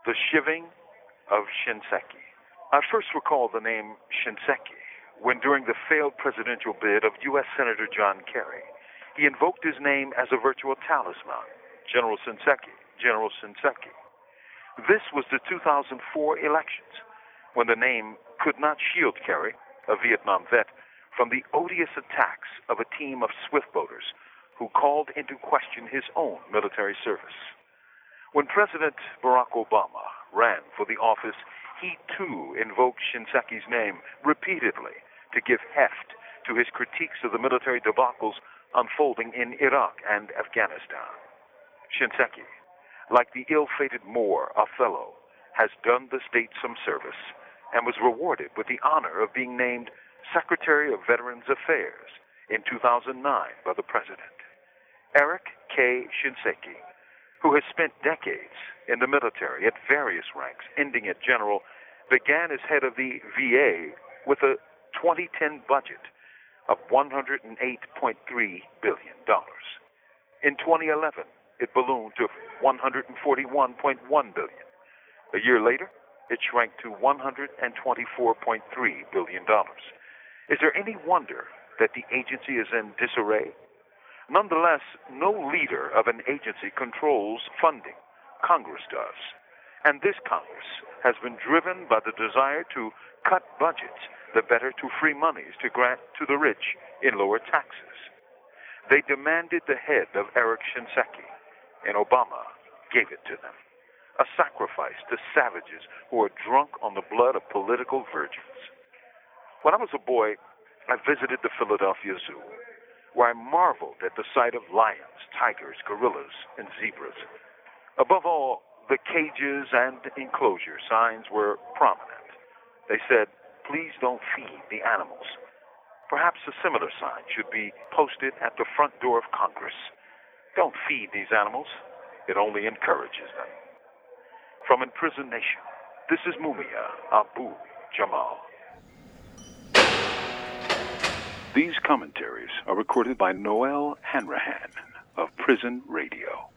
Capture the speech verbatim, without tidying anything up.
The Shiving of Shinseki. I first recall the name Shinseki when, during the failed presidential bid of U S Senator John Kerry, he invoked his name as a virtual talisman, General Shinseki, General Shinseki. This was the two thousand four elections, when the name could not shield Kerry, a Vietnam vet, from the odious attacks of a team of swift boaters who called into question his own military service. When President Barack Obama ran for the office, he too invoked Shinseki's name repeatedly to give heft to his critiques of the military debacles unfolding in Iraq and Afghanistan. Shinseki, like the ill-fated Moor Othello, has done the state some service and was rewarded with the honor of being named Secretary of Veterans Affairs in two thousand nine by the President. Eric K. Shinseki, who has spent decades in the military at various ranks, ending at general, began as head of the V A with a twenty ten budget of one hundred eight point three billion dollars. In twenty eleven, it ballooned to one hundred forty-one point one billion dollars. A year later, it shrank to one hundred twenty-four point three billion dollars. Is there any wonder that the agency is in disarray? Nonetheless, no leader of an agency controls funding. Congress does. And this Congress has been driven by the desire to cut budgets, the better to free monies to grant to the rich in lower taxes. They demanded the head of Eric Shinseki, and Obama gave it to them. A sacrifice to savages who are drunk on the blood of political virgins. When I was a boy, I visited the Philadelphia Zoo, where I marveled at the sight of lions, tigers, gorillas, and zebras. Above all, the cages and enclosure signs were prominent. They said, "Please don't feed the animals." Perhaps a similar sign should be posted at the front door of Congress. Don't feed these animals. It only encourages them. From Imprisoned Nation, this is Mumia Abu Jamal. These commentaries are recorded by Noel Hanrahan of Prison Radio.